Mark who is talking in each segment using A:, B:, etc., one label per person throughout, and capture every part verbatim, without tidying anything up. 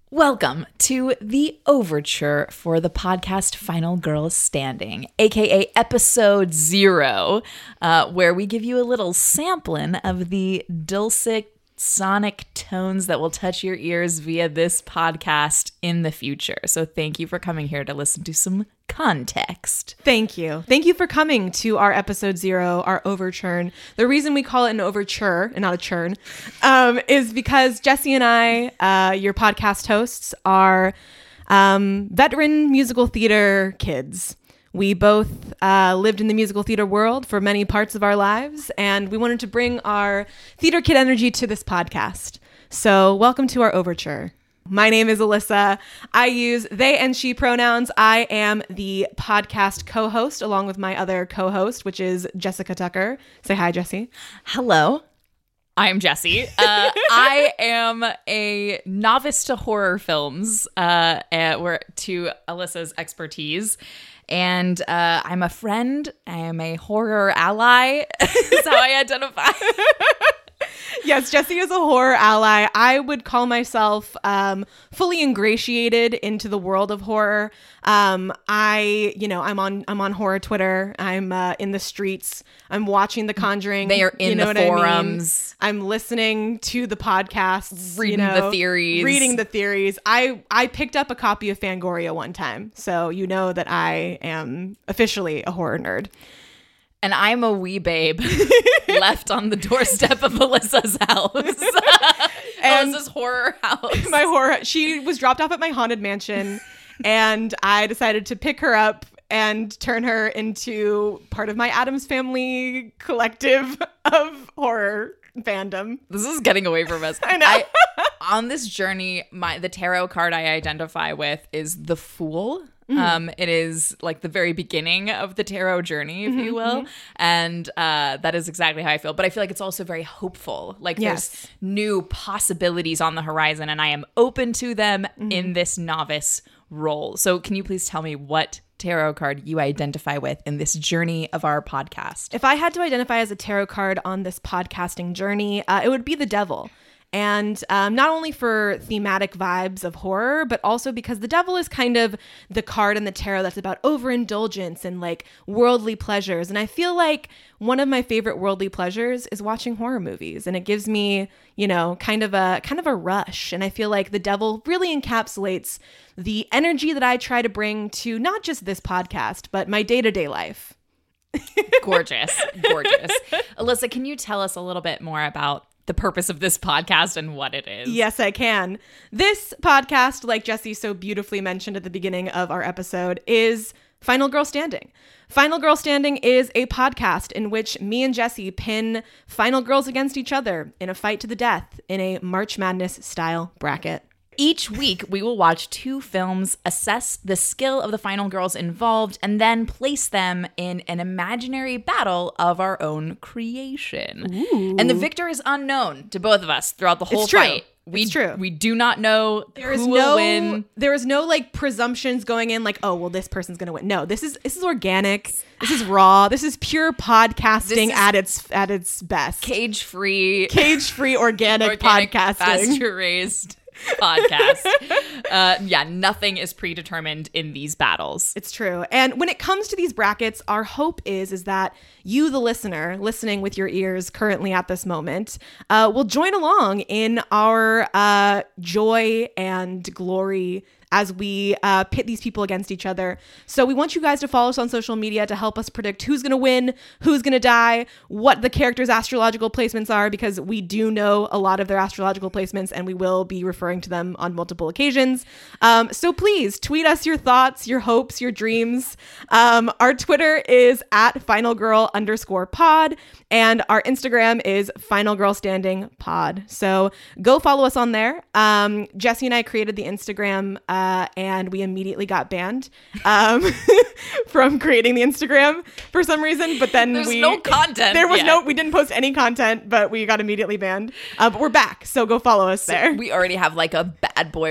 A: Welcome to the overture for the podcast Final Girls Standing, aka episode zero, uh, where we give you a little sampling of the dulcet sonic tones that will touch your ears via this podcast in the future. So thank you for coming here to listen to some context.
B: Thank you. Thank you for coming to our episode zero, our overturn. The reason we call it an overture and not a churn um, is because Jesse and I, uh, your podcast hosts, are um, veteran musical theater kids. We both uh, lived in the musical theater world for many parts of our lives, and we wanted to bring our theater kid energy to this podcast. So welcome to our overture. My name is Alyssa. I use they and she pronouns. I am the podcast co-host along with my other co-host, which is Jessica Tucker. Say hi, Jessie.
A: Hello. I'm Jessie. Uh, I am a novice to horror films, uh, and we're to Alyssa's expertise. And uh, I'm a friend. I am a horror ally. Is how I identify.
B: Yes, Jessie is a horror ally. I would call myself um, fully ingratiated into the world of horror. Um, I, you know, I'm on I'm on horror Twitter. I'm uh, in the streets. I'm watching The Conjuring.
A: They are in
B: you know
A: the forums.
B: I mean? I'm listening to the podcasts.
A: Reading
B: you know,
A: the theories.
B: Reading the theories. I, I picked up a copy of Fangoria one time. So you know that I am officially a horror nerd.
A: And I'm a wee babe left on the doorstep of Alyssa's house.
B: And
A: Alyssa's horror house.
B: My horror. She was dropped off at my haunted mansion, and I decided to pick her up and turn her into part of my Addams Family collective of horror fandom.
A: This is getting away from us.
B: I know.
A: I, on this journey, my the tarot card I identify with is the Fool. Mm-hmm. Um, it is like the very beginning of the tarot journey, if mm-hmm, you will. Mm-hmm. And uh, that is exactly how I feel. But I feel like it's also very hopeful. Like yes. There's new possibilities on the horizon, and I am open to them mm-hmm. in this novice role. So can you please tell me what tarot card you identify with in this journey of our podcast?
B: If I had to identify as a tarot card on this podcasting journey, uh, it would be the Devil. And um, not only for thematic vibes of horror, but also because the devil is kind of the card in the tarot that's about overindulgence and like worldly pleasures. And I feel like one of my favorite worldly pleasures is watching horror movies. And it gives me, you know, kind of a kind of a rush. And I feel like the devil really encapsulates the energy that I try to bring to not just this podcast, but my day-to-day life.
A: Gorgeous. Gorgeous. Alyssa, can you tell us a little bit more about the purpose of this podcast and what it is?
B: Yes, I can. This podcast, like Jessie so beautifully mentioned at the beginning of our episode, is Final Girl Standing. Final Girl Standing is a podcast in which me and Jessie pin final girls against each other in a fight to the death in a March Madness style bracket.
A: Each week, we will watch two films, assess the skill of the final girls involved, and then place them in an imaginary battle of our own creation.
B: Ooh.
A: And the victor is unknown to both of us throughout the whole
B: it's true.
A: fight. We,
B: it's true.
A: We do not know
B: there is
A: who will
B: no,
A: win.
B: There is no like presumptions going in like, oh, well, this person's going to win. No, this is this is organic. This is raw. This is pure podcasting is at its at its best.
A: Cage-free.
B: Cage-free organic,
A: organic
B: podcasting.
A: Pasture-raised podcast. Uh, yeah, nothing is predetermined in these battles.
B: It's true. And when it comes to these brackets, our hope is is that you, the listener, listening with your ears currently at this moment, uh, will join along in our uh, joy and glory as we uh, pit these people against each other. So we want you guys to follow us on social media to help us predict who's going to win, who's going to die, what the characters' astrological placements are, because we do know a lot of their astrological placements and we will be referring to them on multiple occasions. Um, so please tweet us your thoughts, your hopes, your dreams. Um, our Twitter is at finalgirl underscore pod and our Instagram is finalgirlstandingpod. So go follow us on there. Um, Jessie and I created the Instagram uh, and we immediately got banned um, from creating the Instagram for some reason. But then
A: There's
B: we
A: no content.
B: There was
A: yet.
B: no. We didn't post any content, but we got immediately banned. Uh, but we're back, so go follow us
A: So
B: there.
A: we already have like a bad boy reputation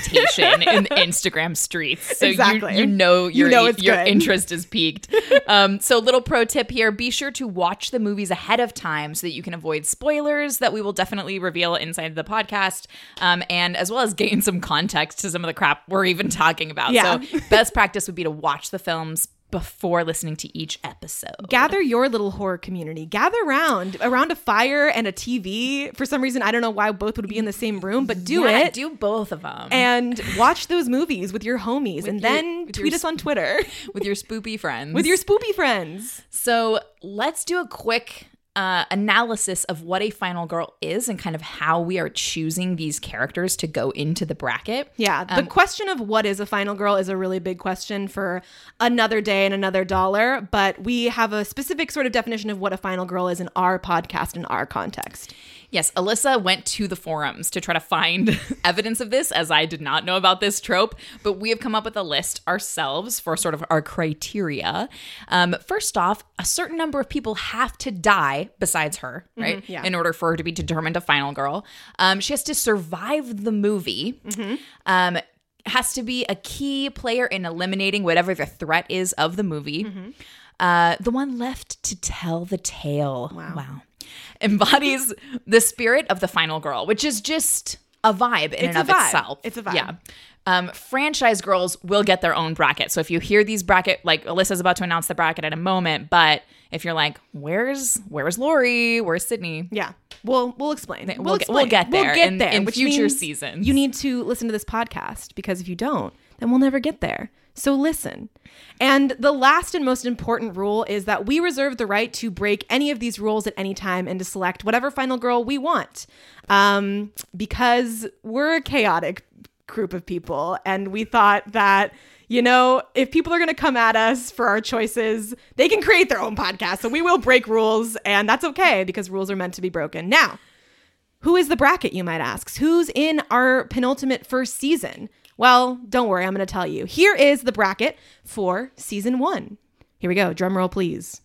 A: reputation in the Instagram streets. So
B: Exactly.
A: you, you know your,
B: You know it's
A: your
B: good.
A: interest is piqued. Um, so little pro tip here, be sure to watch the movies ahead of time so that you can avoid spoilers that we will definitely reveal inside the podcast, um, and as well as gain some context to some of the crap we're even talking about.
B: Yeah.
A: So best practice would be to watch the films before listening to each episode.
B: Gather your little horror community. Gather around around a fire and a T V. For some reason, I don't know why both would be in the same room, but do
A: Yeah,
B: it.
A: do both of them.
B: And watch those movies with your homies, and
A: your-
B: then
A: with
B: tweet
A: your
B: us on Twitter
A: with your spoopy friends.
B: with your spoopy friends.
A: So let's do a quick uh, analysis of what a final girl is and kind of how we are choosing these characters to go into the bracket.
B: Yeah, the
A: Um,
B: question of what is a final girl is a really big question for another day and another dollar, but we have a specific sort of definition of what a final girl is in our podcast, in our context.
A: Yes, Alyssa went to the forums to try to find evidence of this, as I did not know about this trope, but we have come up with a list ourselves for sort of our criteria. Um, first off, a certain number of people have to die besides her, right?
B: Mm-hmm, yeah.
A: In order for her to be determined a final girl. Um, she has to survive the movie.
B: Mm-hmm.
A: Um, has to be a key player in eliminating whatever the threat is of the movie.
B: Mm-hmm.
A: Uh, the one left to tell the tale.
B: Wow.
A: Wow. Embodies the spirit of the final girl, which is just a vibe in
B: It's
A: and
B: a
A: of
B: vibe.
A: itself.
B: It's a vibe.
A: Yeah. Um, franchise girls will get their own bracket. So if you hear these bracket, like Alyssa's about to announce the bracket in a moment, but if you're like, where's where's Lori? Where's Sydney?
B: Yeah, we'll we'll explain.
A: We'll
B: We'll,
A: get-
B: explain.
A: we'll get there in- in
B: which
A: future
B: means
A: seasons.
B: You need to listen to this podcast, because if you don't, then we'll never get there. So listen. And the last and most important rule is that we reserve the right to break any of these rules at any time and to select whatever final girl we want, um, because we're a chaotic group of people, and we thought that, you know, if people are going to come at us for our choices, they can create their own podcast. So we will break rules, and that's okay, because rules are meant to be broken. Now, who is the bracket, you might ask? Who's in our penultimate first season? Well, don't worry, I'm going to tell you. Here is the bracket for season one. Here we go. Drum roll, please.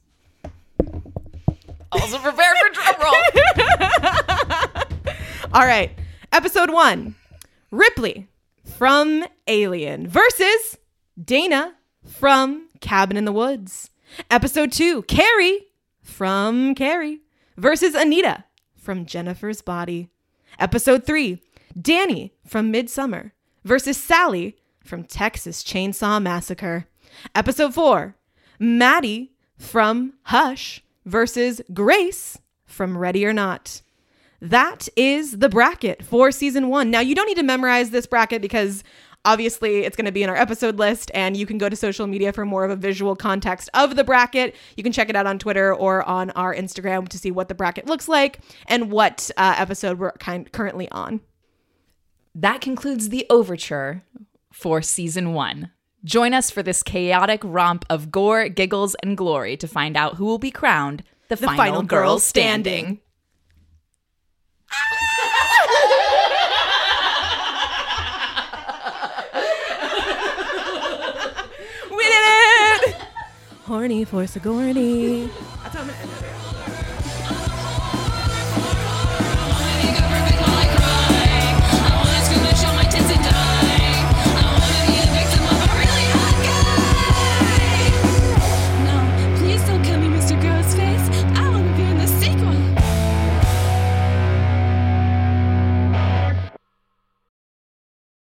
A: Also prepare for drum roll.
B: All right. Episode one, Ripley from Alien versus Dana from Cabin in the Woods. Episode two, Carrie from Carrie versus Anita from Jennifer's Body. Episode three, Danny from Midsummer versus Sally from Texas Chainsaw Massacre. Episode four, Maddie from Hush versus Grace from Ready or Not. That is the bracket for season one. Now, you don't need to memorize this bracket, because obviously it's going to be in our episode list, and you can go to social media for more of a visual context of the bracket. You can check it out on Twitter or on our Instagram to see what the bracket looks like and what uh, episode we're kind currently on.
A: That concludes the overture for season one. Join us for this chaotic romp of gore, giggles, and glory to find out who will be crowned the,
B: The
A: final,
B: final
A: girl
B: girl
A: standing.
B: standing. We did it! Horny for Sigourney. That's how I'm gonna end it.